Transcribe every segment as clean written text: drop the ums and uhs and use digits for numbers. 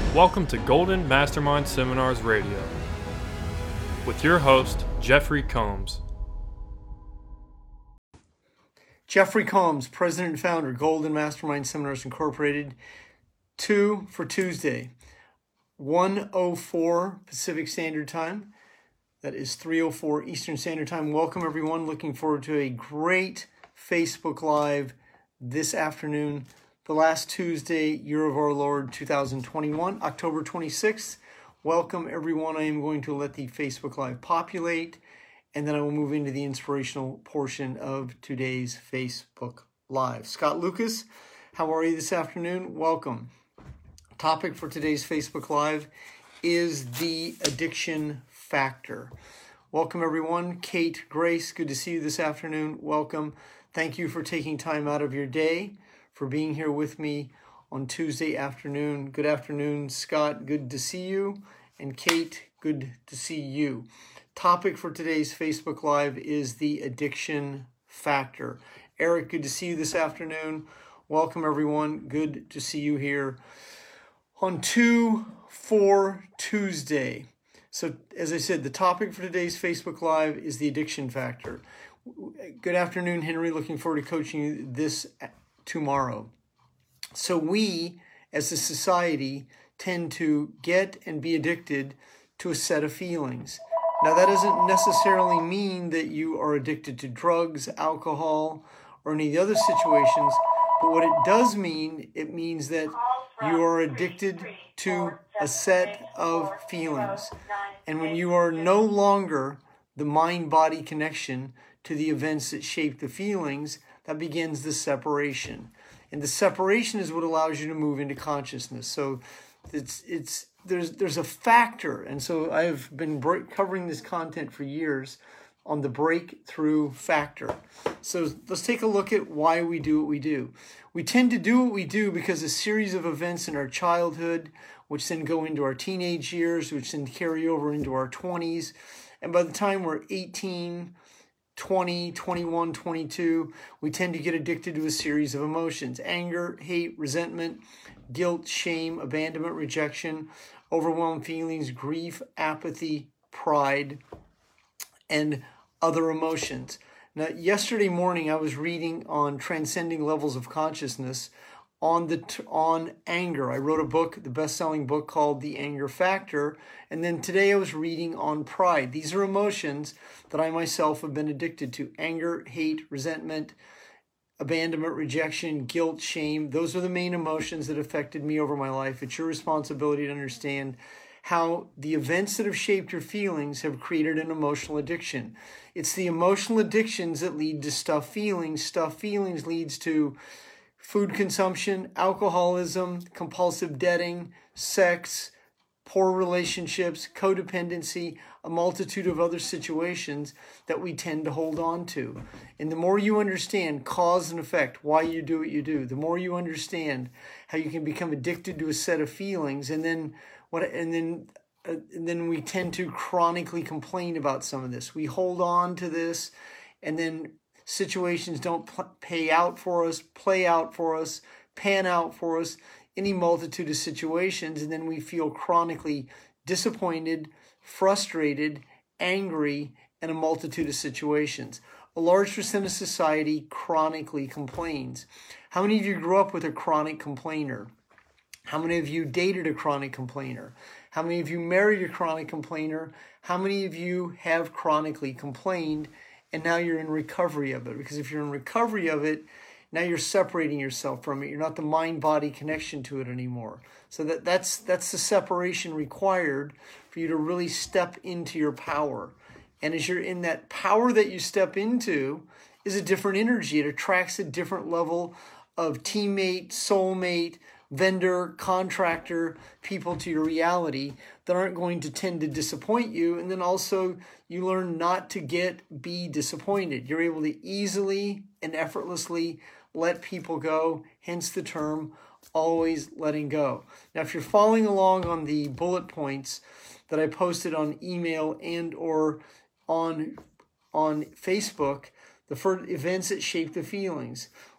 Welcome to Golden Mastermind Seminars Radio with your host, Jeffrey Combs. Jeffrey Combs, President and Founder, Golden Mastermind Seminars Incorporated. 2 for Tuesday, 1:04 Pacific Standard Time. That is 3:04 Eastern Standard Time. Welcome, everyone. Looking forward to a great Facebook Live this afternoon. The last Tuesday, year of our Lord 2021, October 26th. Welcome, everyone. I am going to let the Facebook Live populate, and then I will move into the inspirational portion of today's Facebook Live. Scott Lucas, how are you this afternoon? Welcome. Topic for today's Facebook Live is the addiction factor. Welcome, everyone. Kate, Grace, good to see you this afternoon. Welcome. Thank you for taking time out of your day, for being here with me on Tuesday afternoon. Good afternoon, Scott. Good to see you. And Kate, good to see you. Topic for today's Facebook Live is the addiction factor. Eric, good to see you this afternoon. Welcome, everyone. Good to see you here on 2 for Tuesday. So, as I said, the topic for today's Facebook Live is the addiction factor. Good afternoon, Henry. Looking forward to coaching you this tomorrow. So we, as a society, tend to get and be addicted to a set of feelings. Now, that doesn't necessarily mean that you are addicted to drugs, alcohol, or any of the other situations, but what it does mean, it means that you are addicted to a set of feelings. And when you are no longer the mind-body connection to the events that shape the feelings, that begins the separation. And the separation is what allows you to move into consciousness. So there's a factor. And so I've been covering this content for years on the breakthrough factor. So let's take a look at why we do what we do. We tend to do what we do because a series of events in our childhood, which then go into our teenage years, which then carry over into our 20s. And by the time we're 18, 20, 21, 22, we tend to get addicted to a series of emotions: anger, hate, resentment, guilt, shame, abandonment, rejection, overwhelming feelings, grief, apathy, pride, and other emotions. Now, yesterday morning, I was reading on transcending levels of consciousness on anger. I wrote a book, the best-selling book called The Anger Factor, and then today I was reading on pride. These are emotions that I myself have been addicted to: anger, hate, resentment, abandonment, rejection, guilt, shame. Those are the main emotions that affected me over my life. It's your responsibility to understand how the events that have shaped your feelings have created an emotional addiction. It's the emotional addictions that lead to stuffed feelings. Stuffed feelings leads to food consumption, alcoholism, compulsive debting, sex, poor relationships, codependency, a multitude of other situations that we tend to hold on to. And the more you understand cause and effect, why you do what you do, the more you understand how you can become addicted to a set of feelings, and then we tend to chronically complain about some of this. We hold on to this, and then situations don't play out for us, pan out for us, any multitude of situations, and then we feel chronically disappointed, frustrated, angry, and a multitude of situations. A large percent of society chronically complains. How many of you grew up with a chronic complainer? How many of you dated a chronic complainer? How many of you married a chronic complainer? How many of you have chronically complained and now you're in recovery of it? Because if you're in recovery of it, now you're separating yourself from it. You're not the mind-body connection to it anymore. So that's the separation required for you to really step into your power. And as you're in that power that you step into is a different energy. It attracts a different level of teammate, soulmate, vendor, contractor, people to your reality that aren't going to tend to disappoint you. And then also you learn not to be disappointed. You're able to easily and effortlessly let people go, hence the term always letting go. Now, if you're following along on the bullet points that I posted on email and or on Facebook, the first events that shape the feelings.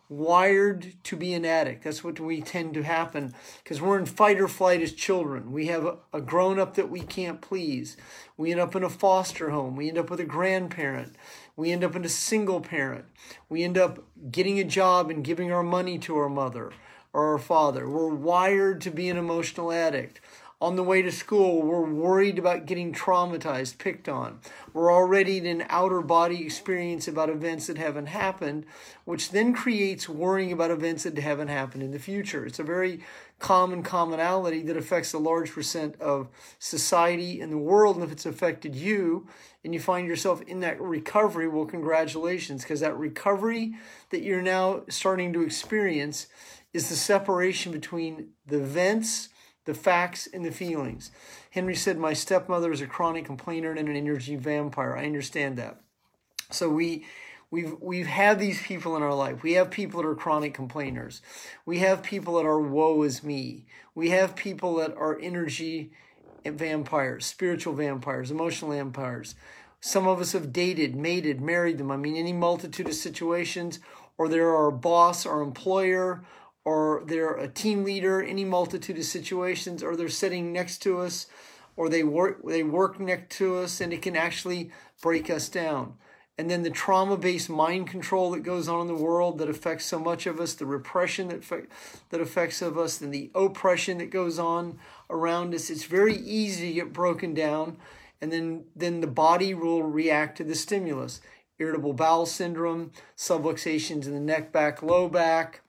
wired to be an addict. That's what we tend to happen because we're in fight or flight as children. We have a grown-up that we can't please. We end up in a foster home. We end up with a grandparent. We end up in a single parent. We end up getting a job and giving our money to our mother or our father. We're wired to be an emotional addict. On the way to school, we're worried about getting traumatized, picked on. We're already in an outer body experience about events that haven't happened, which then creates worrying about events that haven't happened in the future. It's a very common commonality that affects a large percent of society and the world. And if it's affected you and you find yourself in that recovery, well, congratulations, because that recovery that you're now starting to experience is the separation between the events, the facts, and the feelings. Henry said, my stepmother is a chronic complainer and an energy vampire. I understand that. So we've had these people in our life. We have people that are chronic complainers. We have people that are woe is me. We have people that are energy vampires, spiritual vampires, emotional vampires. Some of us have dated, mated, married them. I mean, any multitude of situations, or they're our boss, our employer, or they're a team leader, any multitude of situations, or they're sitting next to us, or they work next to us, and it can actually break us down. And then the trauma-based mind control that goes on in the world that affects so much of us, the repression that affects of us, and the oppression that goes on around us. It's very easy to get broken down, and then the body will react to the stimulus. Irritable bowel syndrome, subluxations in the neck, back, low back,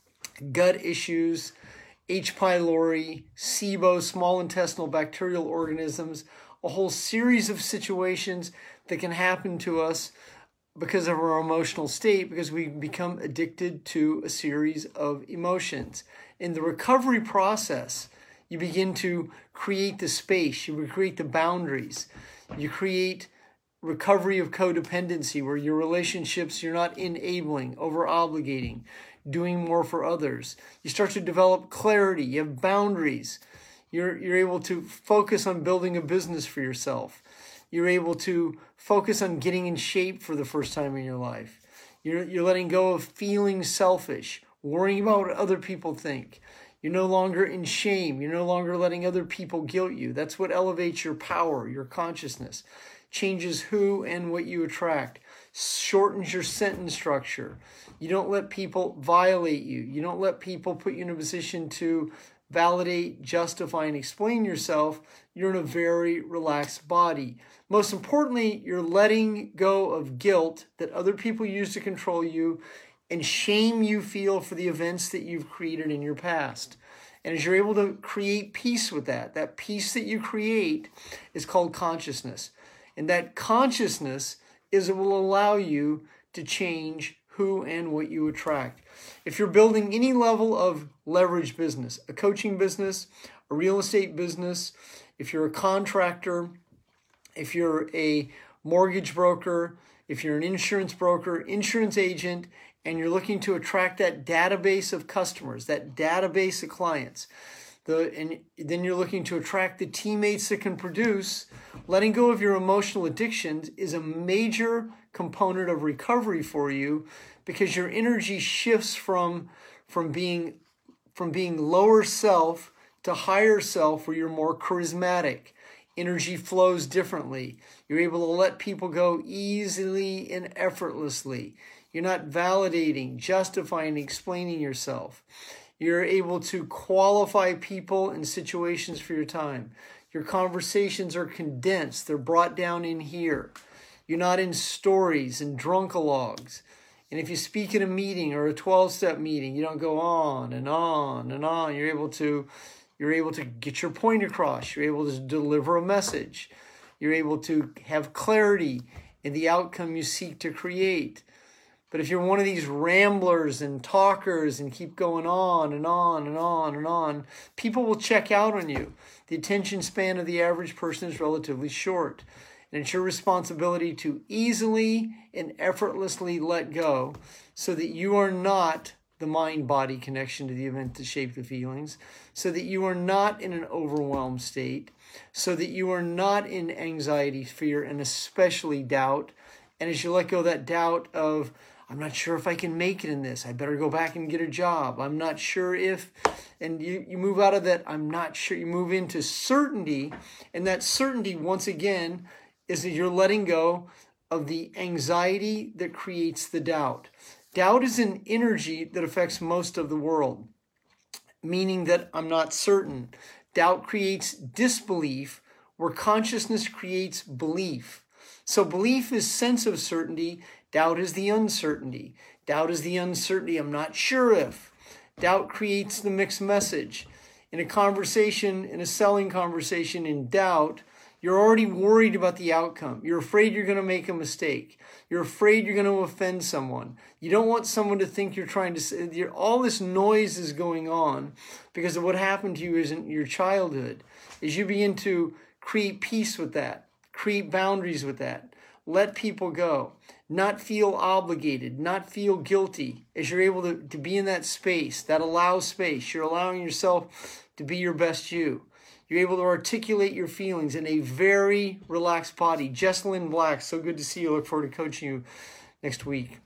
gut issues, H. pylori, SIBO, small intestinal bacterial organisms, a whole series of situations that can happen to us because of our emotional state, because we become addicted to a series of emotions. In the recovery process, you begin to create the space, you create the boundaries, you create recovery of codependency, where your relationships, you're not enabling, over-obligating, doing more for others. You start to develop clarity. You have boundaries. You're able to focus on building a business for yourself. You're able to focus on getting in shape for the first time in your life. You're letting go of feeling selfish, worrying about what other people think. You're no longer in shame. You're no longer letting other people guilt you. That's what elevates your power, your consciousness, changes who and what you attract, shortens your sentence structure. You don't let people violate you. You don't let people put you in a position to validate, justify, and explain yourself. You're in a very relaxed body. Most importantly, you're letting go of guilt that other people use to control you and shame you feel for the events that you've created in your past. And as you're able to create peace with that peace that you create is called consciousness. And that consciousness is it will allow you to change who and what you attract. If you're building any level of leverage business, a coaching business, a real estate business, if you're a contractor, if you're a mortgage broker, if you're an insurance broker, insurance agent, and you're looking to attract that database of customers, that database of clients, and then you're looking to attract the teammates that can produce, letting go of your emotional addictions is a major component of recovery for you, because your energy shifts from being lower self to higher self, where you're more charismatic. Energy flows differently. You're able to let people go easily and effortlessly. You're not validating, justifying, explaining yourself. You're able to qualify people and situations for your time. Your conversations are condensed. They're brought down in here. You're not in stories and drunkalogs. And if you speak in a meeting or a 12-step meeting, you don't go on and on and on. You're able to get your point across. You're able to deliver a message. You're able to have clarity in the outcome you seek to create. But if you're one of these ramblers and talkers and keep going on and on and on and on, people will check out on you. The attention span of the average person is relatively short. And it's your responsibility to easily and effortlessly let go so that you are not the mind-body connection to the event to shape the feelings, so that you are not in an overwhelmed state, so that you are not in anxiety, fear, and especially doubt. And as you let go of that doubt of, I'm not sure if I can make it in this. I better go back and get a job. I'm not sure if, and you move out of that, I'm not sure. You move into certainty, and that certainty, once again, is that you're letting go of the anxiety that creates the doubt. Doubt is an energy that affects most of the world, meaning that I'm not certain. Doubt creates disbelief, where consciousness creates belief. So belief is sense of certainty. Doubt is the uncertainty. Doubt is the uncertainty. I'm not sure if. Doubt creates the mixed message. In a conversation, in a selling conversation, in doubt, you're already worried about the outcome. You're afraid you're going to make a mistake. You're afraid you're going to offend someone. You don't want someone to think you're trying to say, all this noise is going on because of what happened to you in your childhood. As you begin to create peace with that, create boundaries with that, let people go, not feel obligated, not feel guilty. As you're able to be in that space, that allows space, you're allowing yourself to be your best you. You're able to articulate your feelings in a very relaxed body. Jess Lynn Black, so good to see you. I look forward to coaching you next week.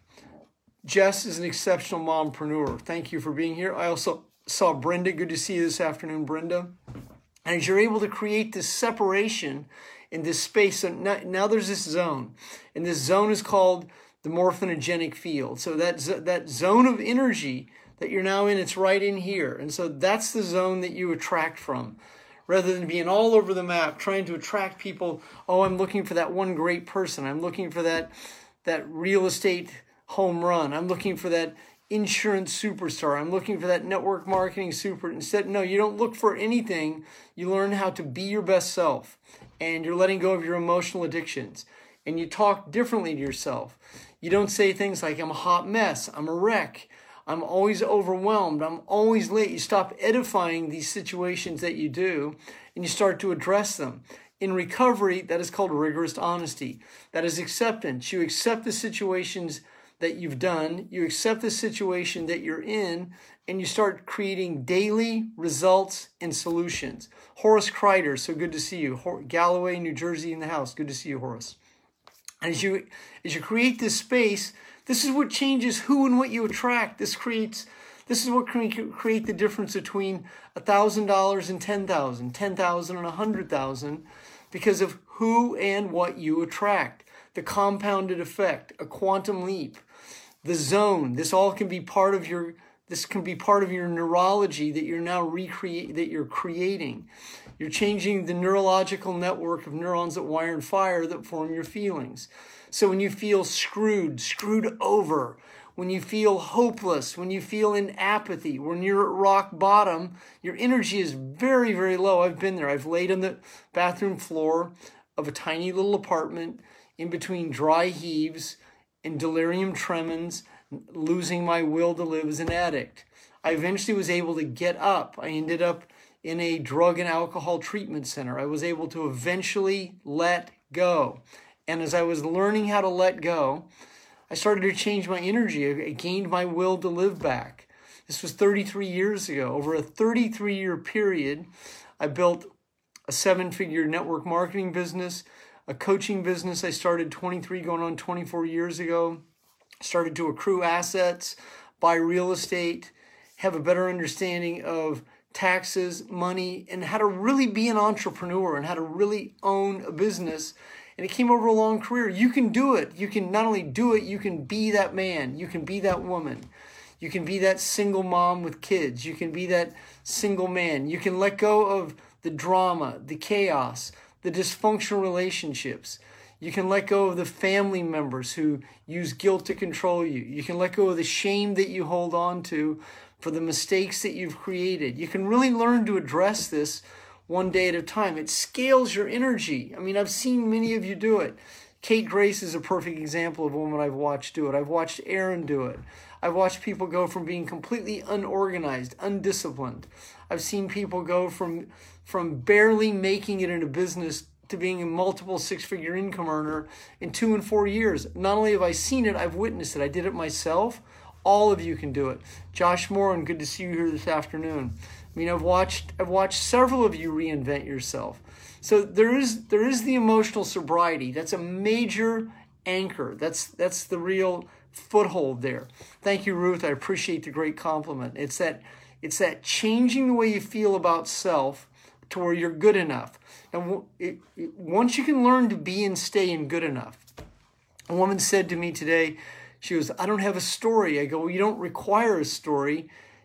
Jess is an exceptional mompreneur. Thank you for being here. I also saw Brenda. Good to see you this afternoon, Brenda. And as you're able to create this separation in this space, so now there's this zone. And this zone is called the morphinogenic field. So that zone of energy that you're now in, it's right in here. And so that's the zone that you attract from. Rather than being all over the map, trying to attract people, oh, I'm looking for that one great person. I'm looking for that real estate home run. I'm looking for that insurance superstar. I'm looking for that network marketing super. Instead, no, you don't look for anything. You learn how to be your best self. And you're letting go of your emotional addictions. And you talk differently to yourself. You don't say things like, I'm a hot mess. I'm a wreck. I'm always overwhelmed. I'm always late. You stop edifying these situations that you do, and you start to address them. In recovery, that is called rigorous honesty. That is acceptance. You accept the situations that you've done. You accept the situation that you're in, and you start creating daily results and solutions. Horace Kreider, so good to see you. Galloway, New Jersey in the house. Good to see you, Horace. And as you create this space, this is what changes who and what you attract. This is what can create the difference between $1,000 and $10,000, $10,000 and $100,000, because of who and what you attract. The compounded effect, a quantum leap, the zone. This all can be part of your. This can be part of your neurology that you're now creating. You're changing the neurological network of neurons that wire and fire that form your feelings. So when you feel screwed over, when you feel hopeless, when you feel in apathy, when you're at rock bottom, your energy is very, very low. I've been there. I've laid on the bathroom floor of a tiny little apartment in between dry heaves and delirium tremens, losing my will to live as an addict. I eventually was able to get up. I ended up in a drug and alcohol treatment center. I was able to eventually let go. And as I was learning how to let go, I started to change my energy. I gained my will to live back. This was 33 years ago. Over a 33-year period, I built a 7-figure network marketing business, a coaching business I started 23 going on 24 years ago. Started to accrue assets, buy real estate, have a better understanding of taxes, money, and how to really be an entrepreneur and how to really own a business. And it came over a long career. You can do it. You can not only do it, you can be that man. You can be that woman. You can be that single mom with kids. You can be that single man. You can let go of the drama, the chaos, the dysfunctional relationships. You can let go of the family members who use guilt to control you. You can let go of the shame that you hold on to for the mistakes that you've created. You can really learn to address this one day at a time. It scales your energy. I mean, I've seen many of you do it. Kate Grace is a perfect example of a woman I've watched do it. I've watched Aaron do it. I've watched people go from being completely unorganized, undisciplined. I've seen people go from barely making it in a business to being a multiple 6-figure income earner in 2 and 4 years. Not only have I seen it, I've witnessed it. I did it myself. All of you can do it. Josh Moran, good to see you here this afternoon. I mean, I've watched several of you reinvent yourself. So there is the emotional sobriety. That's a major anchor. That's the real foothold there. Thank you, Ruth. I appreciate the great compliment. It's that changing the way you feel about self to where you're good enough. And once you can learn to be and stay in good enough. A woman said to me today, she goes, I don't have a story. I go, well, you don't require a story.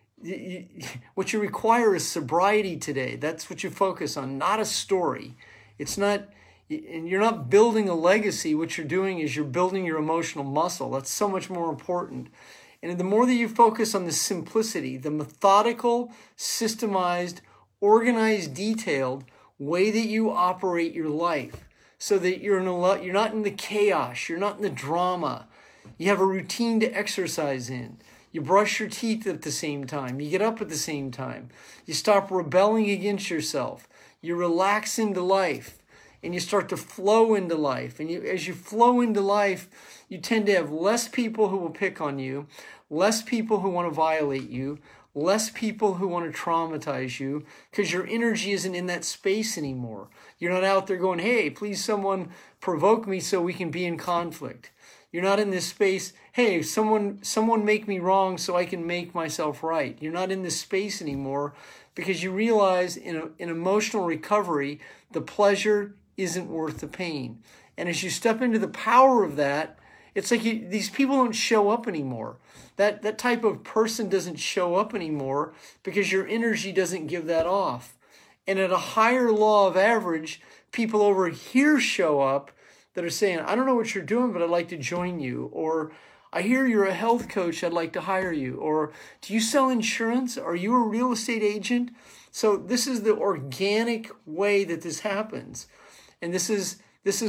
What you require is sobriety today. That's what you focus on, not a story. It's not, and you're not building a legacy. What you're doing is you're building your emotional muscle. That's so much more important. And the more that you focus on the simplicity, the methodical, systemized, organized, detailed way that you operate your life, so that you're not in the chaos, you're not in the drama. You have a routine to exercise in. You brush your teeth at the same time. You get up at the same time. You stop rebelling against yourself. You relax into life, and you start to flow into life. And as you flow into life, you tend to have less people who will pick on you, less people who want to violate you, less people who want to traumatize you, because your energy isn't in that space anymore. You're not out there going, hey, please someone provoke me so we can be in conflict. You're not in this space, hey, someone make me wrong so I can make myself right. You're not in this space anymore because you realize in emotional recovery, the pleasure isn't worth the pain. And as you step into the power of that, it's like these people don't show up anymore. That type of person doesn't show up anymore because your energy doesn't give that off. And at a higher law of average, people over here show up that are saying, I don't know what you're doing, but I'd like to join you. Or I hear you're a health coach, I'd like to hire you. Or do you sell insurance? Are you a real estate agent? So this is the organic way that this happens. And this is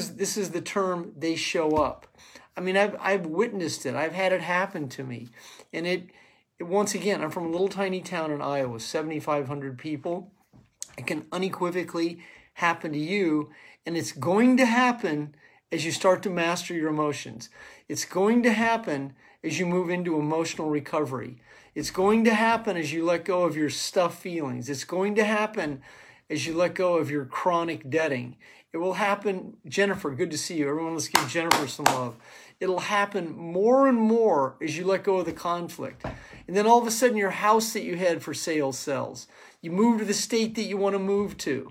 the term, they show up. I mean, I've witnessed it. I've had it happen to me. And it once again, I'm from a little tiny town in Iowa, 7,500 people. It can unequivocally happen to you. And it's going to happen as you start to master your emotions. It's going to happen as you move into emotional recovery. It's going to happen as you let go of your stuffed feelings. It's going to happen as you let go of your chronic debting. It will happen. Jennifer, good to see you. Everyone, let's give Jennifer some love. It'll happen more and more as you let go of the conflict. And then all of a sudden your house that you had for sale sells. You move to the state that you want to move to.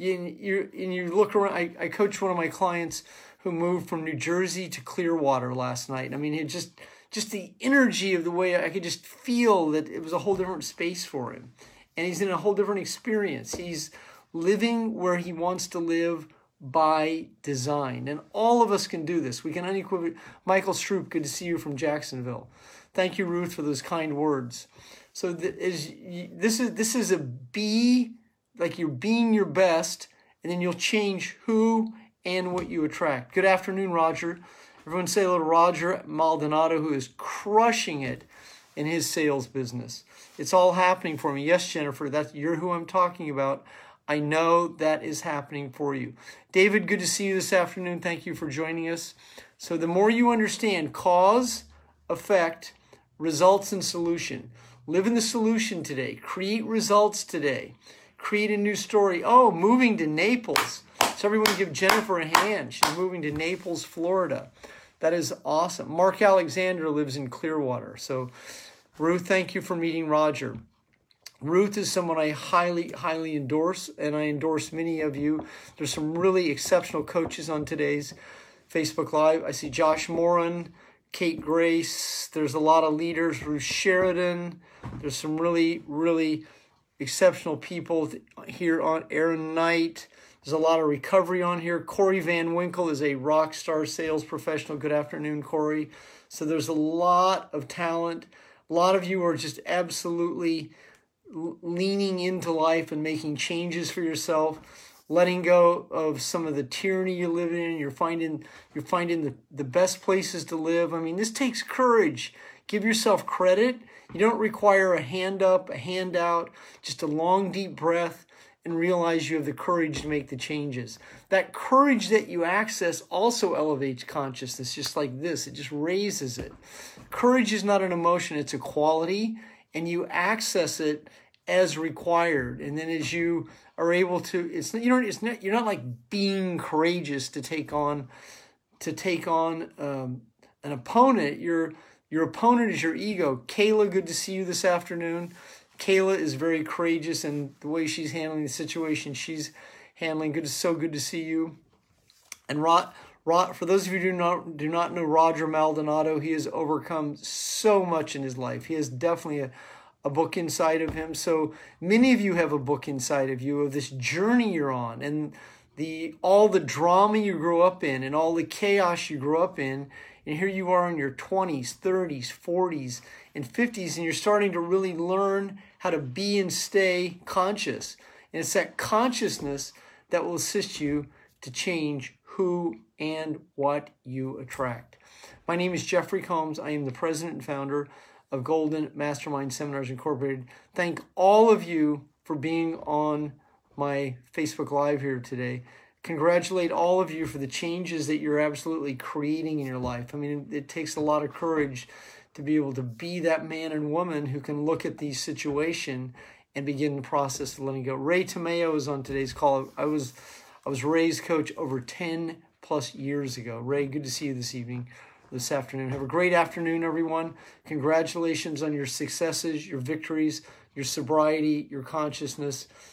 You look around. I coached one of my clients who moved from New Jersey to Clearwater last night. I mean, it just the energy of the way I could just feel that it was a whole different space for him. And he's in a whole different experience. He's living where he wants to live by design. And all of us can do this. We can unequivocally. Michael Stroop, good to see you from Jacksonville. Thank you, Ruth, for those kind words. So this is a be, like you're being your best, and then you'll change who and what you attract. Good afternoon, Roger. Everyone say hello to Roger Maldonado, who is crushing it in his sales business. It's all happening for me. Yes, Jennifer, you're who I'm talking about. I know that is happening for you. David, good to see you this afternoon. Thank you for joining us. So the more you understand cause, effect, results, and solution. Live in the solution today. Create results today. Create a new story. Oh, moving to Naples. So everyone give Jennifer a hand. She's moving to Naples, Florida. That is awesome. Mark Alexander lives in Clearwater. So Ruth, thank you for meeting Roger. Ruth is someone I highly, highly endorse, and I endorse many of you. There's some really exceptional coaches on today's Facebook Live. I see Josh Moran, Kate Grace. There's a lot of leaders. Ruth Sheridan. There's some really, really exceptional people here on Aaron Knight. There's a lot of recovery on here. Corey Van Winkle is a rock star sales professional. Good afternoon, Corey. So there's a lot of talent. A lot of you are just absolutely leaning into life and making changes for yourself, letting go of some of the tyranny you live in. You're finding the best places to live. I mean, this takes courage. Give yourself credit. You don't require a hand up, a hand out, just a long, deep breath, and realize you have the courage to make the changes. That courage that you access also elevates consciousness, just like this. It just raises it. Courage is not an emotion, it's a quality, and you access it as required. And then as you are able to, you're not like being courageous to take on an opponent. Your opponent is your ego. Kayla, good to see you this afternoon. Kayla is very courageous, and the way she's handling the situation she's handling, so good to see you. And for those of you who do not know Roger Maldonado, he has overcome so much in his life. He has definitely a book inside of him. So many of you have a book inside of you of this journey you're on, and all the drama you grew up in and all the chaos you grew up in. And here you are in your 20s, 30s, 40s, and 50s, and you're starting to really learn how to be and stay conscious. And it's that consciousness that will assist you to change who and what you attract. My name is Jeffrey Combs. I am the president and founder of Golden Mastermind Seminars Incorporated. Thank all of you for being on my Facebook Live here today. Congratulate all of you for the changes that you're absolutely creating in your life. I mean, it takes a lot of courage to be able to be that man and woman who can look at the situation and begin the process of letting go. Ray Tomeo is on today's call. I was Ray's coach over 10 plus years ago. Ray, good to see you this afternoon. Have a great afternoon, everyone. Congratulations on your successes, your victories, your sobriety, your consciousness.